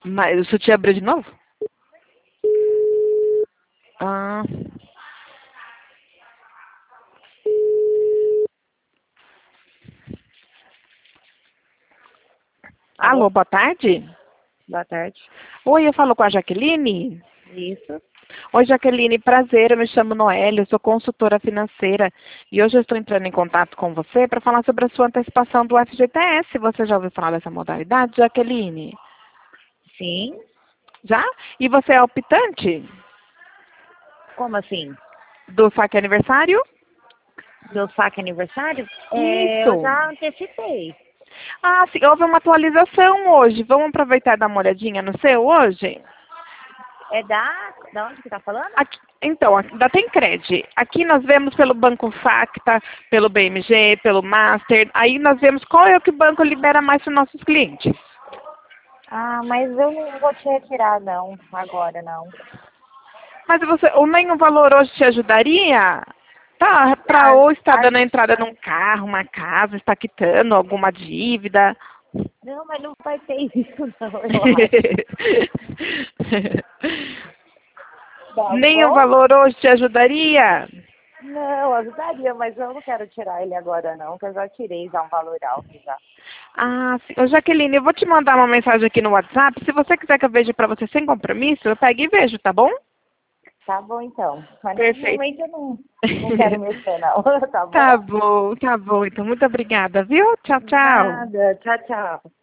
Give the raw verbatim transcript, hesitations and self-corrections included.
Mas o sutiã abriu de novo? Ah. Alô? Alô, boa tarde. Boa tarde. Oi, eu falo com a Jaqueline. Isso. Oi, Jaqueline, prazer, eu me chamo Noélia, eu sou consultora financeira e hoje eu estou entrando em contato com você para falar sobre a sua antecipação do F G T S. Você já ouviu falar dessa modalidade, Jaqueline? Sim. Já? E você é optante Como assim? do saque aniversário? Do saque aniversário? É, eu Isso. já antecipei. Ah, sim, houve uma atualização hoje. Vamos aproveitar e dar uma olhadinha no seu hoje? É da... Da onde que tá falando? Aqui, então, aqui- da Tencred. Aqui nós vemos pelo Banco Facta, pelo B M G, pelo Master. Aí nós vemos qual é o que o banco libera mais para os nossos clientes. Ah, mas eu não vou te retirar, não. Agora, não. Mas você, ou nem o valor hoje te ajudaria? Tá, para Ah, ou estar ah, dando a entrada num carro, uma casa, está quitando alguma dívida. não, mas não vai ter isso, não, eu acho. Tá Nem o bom? valor hoje te ajudaria? Não, ajudaria, mas eu não quero tirar ele agora, não, que eu já tirei já um valor alto já. Ah, sim. Ô, Jaqueline, eu vou te mandar uma mensagem aqui no WhatsApp. Se você quiser que eu veja para você sem compromisso, eu pego e vejo, tá bom? Tá bom, então. Mas nesse Perfeito. momento eu não, não quero mexer, não. Tá Tá bom? bom, tá bom. Então, muito obrigada, viu? Tchau, tchau. Nada. Tchau, tchau.